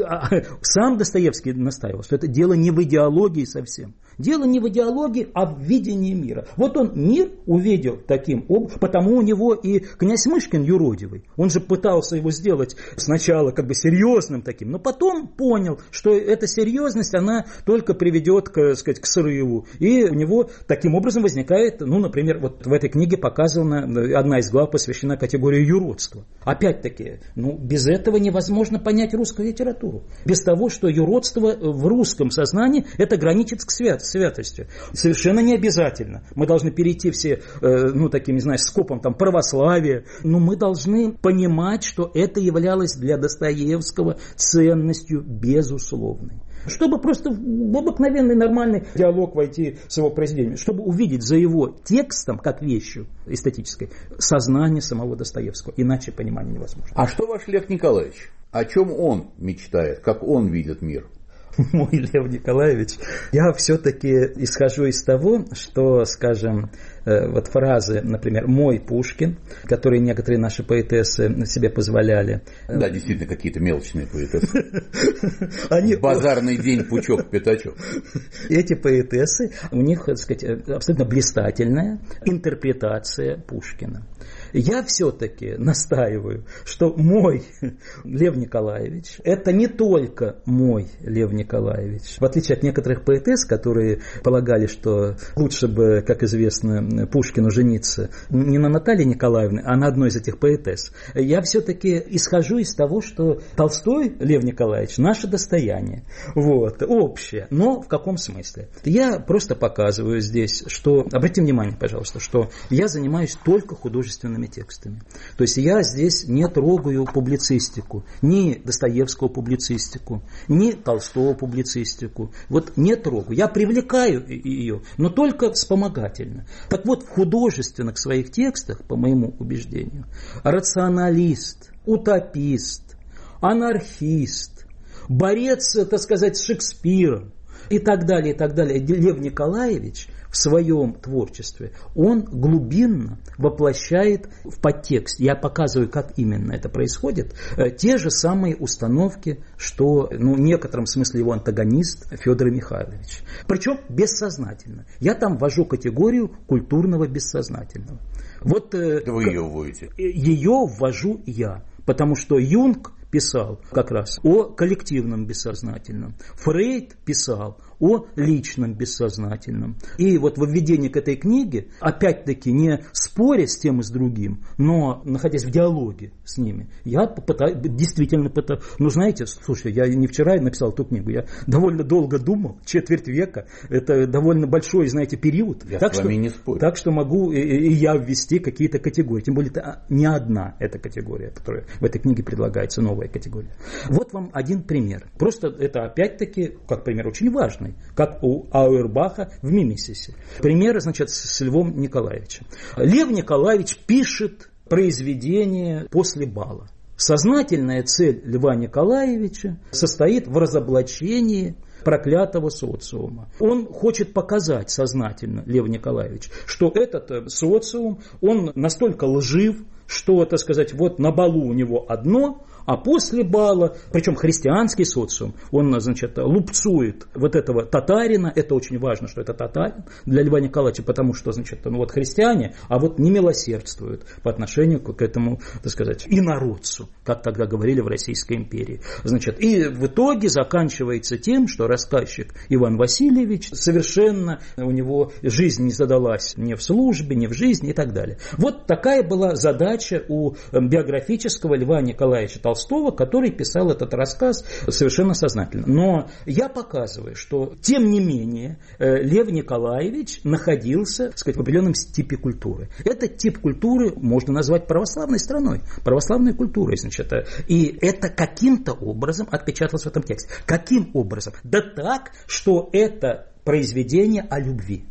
сам Достоевский настаивал, что это дело не в идеологии совсем. Дело не в идеологии, а в видении мира. Вот он мир увидел таким образом, потому у него и князь Мышкин юродивый. Он же пытался его сделать сначала как бы серьезным таким, но потом понял, что эта серьезность, она только приведет к, сказать, к срыву. И у него таким образом возникает, ну, например, вот в этой книге показана, одна из глав посвящена категории юродства. Опять-таки, ну, без этого невозможно понять русскую литературу. Без того, что юродство в русском сознании это граничит с свят, святостью. Совершенно не обязательно. Мы должны перейти все, э, ну, таким, не знаю, скопом там православия, но мы должны понимать, что это являлось для Достоевского ценностью безусловной. Чтобы просто в обыкновенный нормальный диалог войти с его произведением, чтобы увидеть за его текстом, как вещью эстетической, сознание самого Достоевского. Иначе понимание невозможно. А что ваш Лев Николаевич? О чем он мечтает? Как он видит мир? Мой Лев Николаевич, я все-таки исхожу из того, что, скажем, вот фразы, например, «мой Пушкин», которые некоторые наши поэтессы себе позволяли. Да, действительно, какие-то мелочные поэтессы. Они... Базарный день, пучок, пятачок. Эти поэтессы, у них, так сказать, абсолютно блистательная интерпретация Пушкина. Я все-таки настаиваю, что мой Лев Николаевич – это не только мой Лев Николаевич. В отличие от некоторых поэтесс, которые полагали, что лучше бы, как известно, Пушкину жениться не на Наталье Николаевне, а на одной из этих поэтесс, я все-таки исхожу из того, что Толстой Лев Николаевич – наше достояние, вот, общее. Но в каком смысле? Я просто показываю здесь, что, обратите внимание, пожалуйста, что я занимаюсь только художественными текстами. То есть я здесь не трогаю публицистику, ни Достоевского публицистику, ни Толстого публицистику. Вот не трогаю. Я привлекаю ее, но только вспомогательно. Так вот, в художественных своих текстах, по моему убеждению, рационалист, утопист, анархист, борец, так сказать, с Шекспиром и так далее, и так далее, Лев Николаевич в своем творчестве, он глубинно воплощает в подтекст. Я показываю, как именно это происходит. Те же самые установки, что, ну, в некотором смысле его антагонист Федор Михайлович. Причем бессознательно. Я там ввожу категорию культурного бессознательного. Вот, да вы ее вводите. Ее ввожу я. Потому что Юнг писал как раз о коллективном бессознательном. Фрейд писал о личном бессознательном. И вот во введении к этой книге, опять-таки не споря с тем и с другим, но находясь в диалоге с ними, я попытаюсь, действительно пытаюсь. Ну, знаете, слушай, я не вчера написал эту книгу, я довольно долго думал, четверть века, это довольно большой, знаете, период. Я так с вами что, не спорю. Так что могу и, и я ввести какие-то категории. Тем более, это не одна эта категория, которая в этой книге предлагается, новая категория. Вот вам один пример. Просто это опять-таки, как пример, очень важный, как у Ауэрбаха в «Мимесисе». Пример, значит, с Львом Николаевичем. Лев Николаевич пишет произведение после бала. Сознательная цель Льва Николаевича состоит в разоблачении проклятого социума. Он хочет показать сознательно, Лев Николаевич, что этот социум, он настолько лжив, что, так сказать, вот на балу у него одно, а после бала, причем христианский социум, он, значит, лупцует вот этого татарина, это очень важно, что это татарин для Льва Николаевича, потому что, значит, ну вот христиане, а вот не милосердствуют по отношению к этому, так сказать, инородцу, как тогда говорили в Российской империи. Значит, и в итоге заканчивается тем, что рассказчик Иван Васильевич совершенно, у него жизнь не задалась ни в службе, ни в жизни и так далее. Вот такая была задача у биографического Льва Николаевича Толстого, который писал этот рассказ совершенно сознательно. Но я показываю, что тем не менее Лев Николаевич находился, так сказать, в определенном типе культуры. Этот тип культуры можно назвать православной страной, православной культурой, значит. И это каким-то образом отпечаталось в этом тексте. Каким образом? Да так, что это произведение о любви.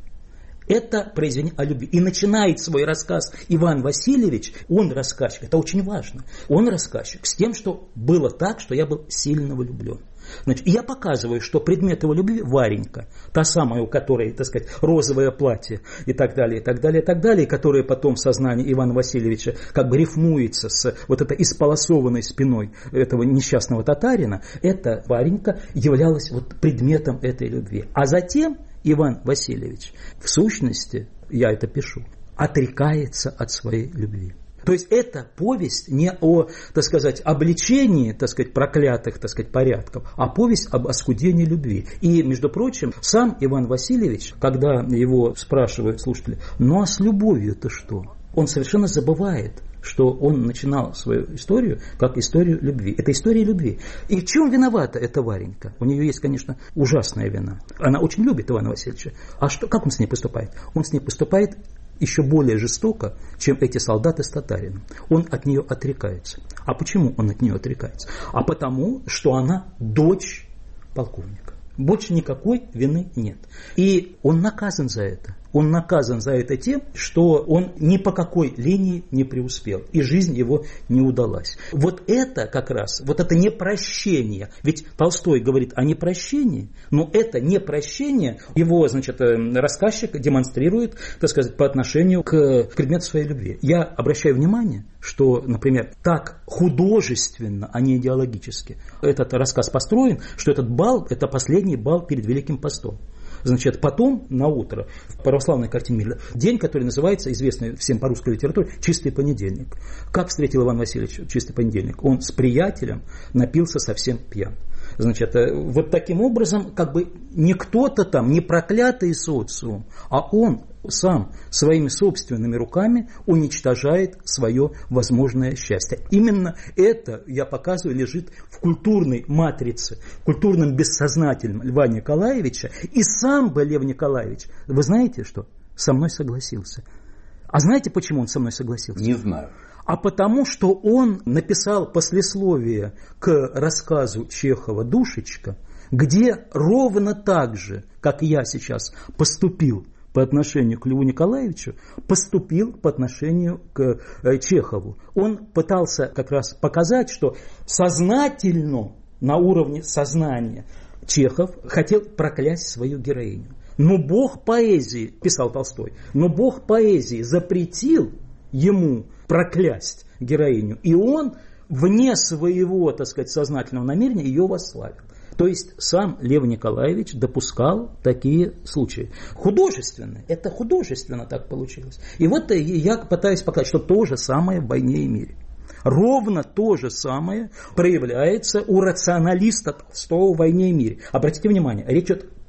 Это произведение о любви. И начинает свой рассказ Иван Васильевич, он рассказчик, это очень важно, он рассказчик с тем, что было так, что я был сильно влюблен. Значит, я показываю, что предмет его любви Варенька, та самая, у которой, так сказать, розовое платье и так далее, и так далее, и так далее, которая потом в сознании Ивана Васильевича как бы рифмуется с вот этой исполосованной спиной этого несчастного татарина, эта Варенька являлась вот предметом этой любви. А затем Иван Васильевич, в сущности, я это пишу, отрекается от своей любви. То есть это повесть не о, так сказать, обличении, так сказать, проклятых, так сказать, порядков, а повесть об оскудении любви. И, между прочим, сам Иван Васильевич, когда его спрашивают слушатели, ну а с любовью-то что? Он совершенно забывает, что он начинал свою историю как историю любви. Это история любви. И в чем виновата эта Варенька? У нее есть, конечно, ужасная вина. Она очень любит Ивана Васильевича. А что, как он с ней поступает? Он с ней поступает еще более жестоко, чем эти солдаты с татарином. Он от нее отрекается. А почему он от нее отрекается? А потому, что она дочь полковника. Больше никакой вины нет. И он наказан за это. Он наказан за это тем, что он ни по какой линии не преуспел, и жизнь его не удалась. Вот это как раз, вот это непрощение, ведь Толстой говорит о непрощении, но это непрощение его, значит, рассказчик демонстрирует, так сказать, по отношению к предмету своей любви. Я обращаю внимание, что, например, так художественно, а не идеологически этот рассказ построен, что этот бал – это последний бал перед Великим постом. Значит, потом, на утро, в православной картине мира, день, который называется, известный всем по русской литературе, «Чистый понедельник». Как встретил Иван Васильевич чистый понедельник? Он с приятелем напился совсем пьян. Значит, вот таким образом, как бы не кто-то там, не проклятый социум, а он сам своими собственными руками уничтожает свое возможное счастье. Именно это, я показываю, лежит в культурной матрице, в культурном бессознательном Льва Николаевича. И сам бы Лев Николаевич, вы знаете что, со мной согласился. А знаете, почему он со мной согласился? Не знаю. А потому, что он написал послесловие к рассказу Чехова «Душечка», где ровно так же, как я сейчас поступил по отношению к Льву Николаевичу, поступил по отношению к Чехову. Он пытался как раз показать, что сознательно, на уровне сознания, Чехов хотел проклясть свою героиню. Но Бог поэзии, писал Толстой, но Бог поэзии запретил ему проклясть героиню, и он вне своего, так сказать, сознательного намерения ее восславил. То есть сам Лев Николаевич допускал такие случаи. Художественно, это художественно так получилось. И вот я пытаюсь показать, что то же самое в «Войне и мире». Ровно то же самое проявляется у рационалиста Толстого в «Войне и мире». Обратите внимание, речь идет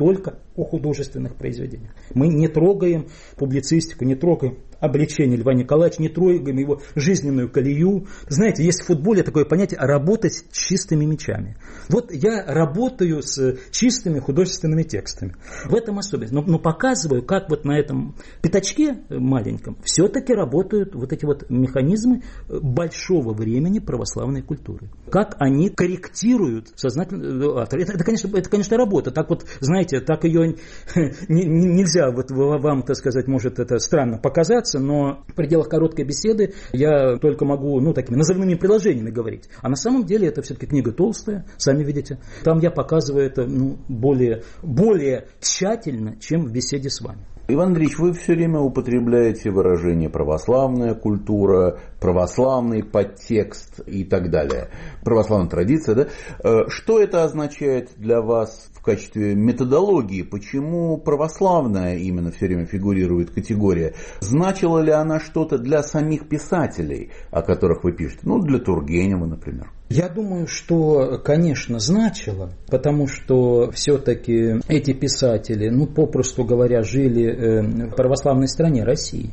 только о художественных произведениях. Мы не трогаем публицистику, не трогаем обличение Льва Николаевича, не трогаем его жизненную колею. Знаете, есть в футболе такое понятие «работать с чистыми мячами». Вот я работаю с чистыми художественными текстами. В этом особенность. Но, но показываю, как вот на этом пятачке маленьком все-таки работают вот эти вот механизмы большого времени православной культуры. Как они корректируют сознательно автора. Это, это, конечно, это, конечно, работа. Так вот, знаете, так ее не, не, нельзя, вот вам, так сказать, может это странно показаться, но в пределах короткой беседы я только могу, ну, такими назывными приложениями говорить. А на самом деле это все-таки книга толстая, сами видите. Там я показываю это ну, более, более тщательно, чем в беседе с вами. Иван Андреевич, вы все время употребляете выражение «православная культура», «православный подтекст» и так далее. Православная традиция, да? Что это означает для вас в качестве методологии? Почему православная именно все время фигурирует категория? Значила ли она что-то для самих писателей, о которых вы пишете? Ну, для Тургенева, например. Я думаю, что, конечно, значило, потому что все-таки эти писатели, ну, попросту говоря, жили в православной стране России.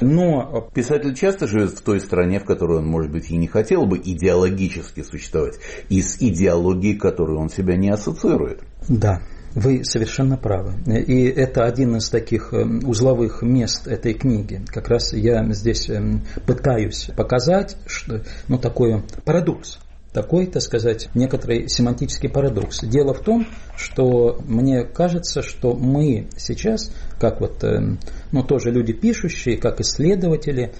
Но писатель часто живет в той стране, в которой он, может быть, и не хотел бы идеологически существовать, и с идеологией, которую он себя не ассоциирует. Да. Вы совершенно правы. И это один из таких узловых мест этой книги. Как раз я здесь пытаюсь показать, что, ну, такой парадокс. Такой, так сказать, некоторый семантический парадокс. Дело в том, что мне кажется, что мы сейчас, как вот, ну, тоже люди пишущие, как исследователи,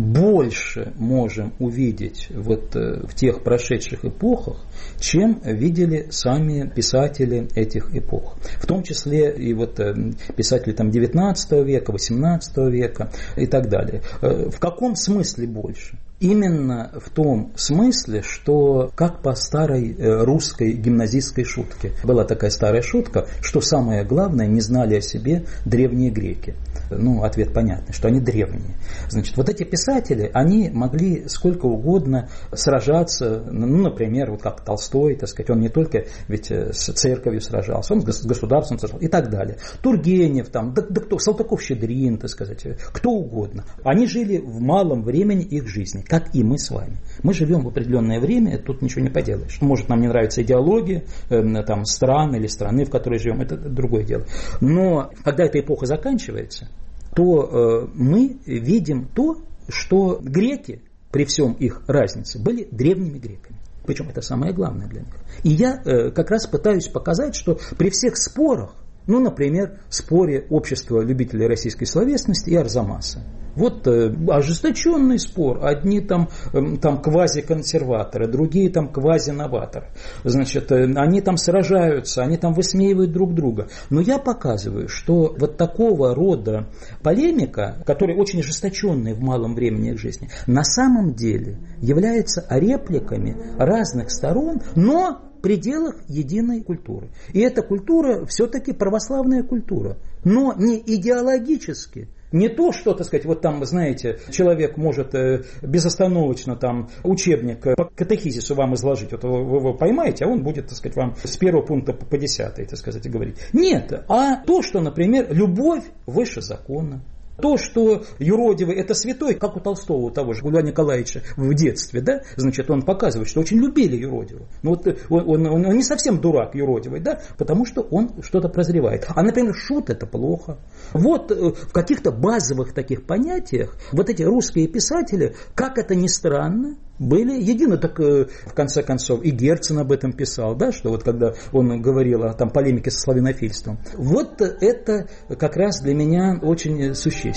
больше можем увидеть вот в тех прошедших эпохах, чем видели сами писатели этих эпох. В том числе и вот писатели там, девятнадцатого века, восемнадцатого века и так далее. В каком смысле больше? Именно в том смысле, что как по старой русской гимназистской шутке. Была такая старая шутка, что самое главное, не знали о себе древние греки. Ну, ответ понятный, что они древние. Значит, вот эти писатели, они могли сколько угодно сражаться, ну, например, вот как Толстой, так сказать, он не только ведь с церковью сражался, он с государством сражался и так далее. Тургенев, там, да, да кто, Салтыков-Щедрин, так сказать, кто угодно. Они жили в малом времени их жизни, как и мы с вами. Мы живем в определенное время, тут ничего не поделаешь. Может, нам не нравится идеология э, там, стран или страны, в которой живем, это другое дело. Но когда эта эпоха заканчивается, то э, мы видим то, что греки, при всем их разнице, были древними греками. Причем это самое главное для них. И я э, как раз пытаюсь показать, что при всех спорах, ну, например, в споре общества любителей российской словесности и Арзамаса. Вот э, ожесточенный спор. Одни там, э, там квази-консерваторы, другие там квази-новаторы. Значит, э, они там сражаются, они там высмеивают друг друга. Но я показываю, что вот такого рода полемика, которая очень ожесточенная в малом времени их жизни, на самом деле является репликами разных сторон, но в пределах единой культуры. И эта культура все-таки православная культура, но не идеологически. Не то, что, так сказать, вот там, знаете, человек может э, безостановочно там учебник по катехизису вам изложить, вот вы его поймаете, а он будет, так сказать, вам с первого пункта по десятый, так сказать, говорить. Нет, а то, что, например, любовь выше закона. То, что юродивый это святой, как у Толстого, у того же Льва Николаевича в детстве, да, значит, он показывает, что очень любили юродивого. Но вот он, он, он, он не совсем дурак юродивый, да, потому что он что-то прозревает. А, например, шут это плохо. Вот в каких-то базовых таких понятиях вот эти русские писатели, как это ни странно, были едины. Так, в конце концов, и Герцен об этом писал, да, что вот когда он говорил о там, полемике со славянофильством. Вот это как раз для меня очень существенно.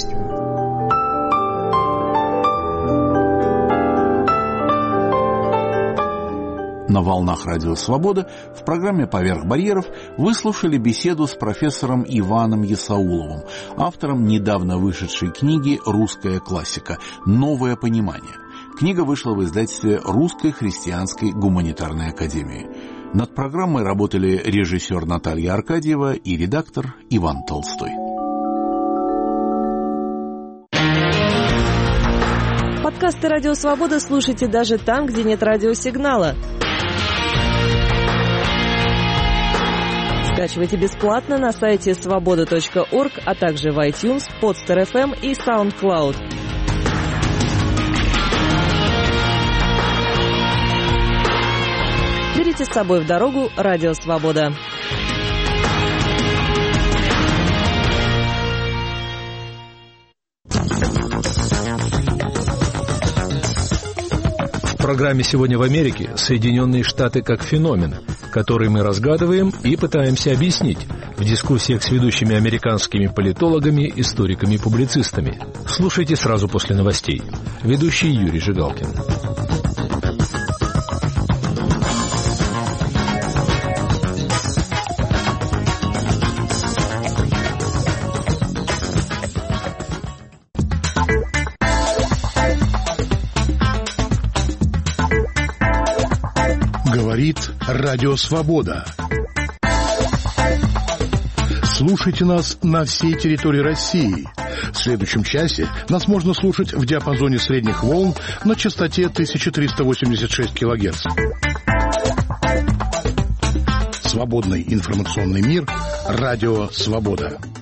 На волнах Радио Свобода в программе «Поверх барьеров» вы слушали беседу с профессором Иваном Ясауловым, автором недавно вышедшей книги «Русская классика. Новое понимание». Книга вышла в издательстве Русской христианской гуманитарной академии. Над программой работали режиссер Наталья Аркадьева и редактор Иван Толстой. Подкасты «Радио Свобода» слушайте даже там, где нет радиосигнала. скачивайте бесплатно на сайте свобода точка орг, а также в iTunes, Podster эф эм и SoundCloud. Берите с собой в дорогу Радио Свобода. В программе «Сегодня в Америке» Соединенные Штаты как феномен, который мы разгадываем и пытаемся объяснить в дискуссиях с ведущими американскими политологами, историками и публицистами. Слушайте сразу после новостей. Ведущий Юрий Жигалкин. Говорит Радио Свобода. Слушайте нас на всей территории России. В следующем часе нас можно слушать в диапазоне средних волн на частоте тысяча триста восемьдесят шесть килогерц. Свободный информационный мир. Радио Свобода.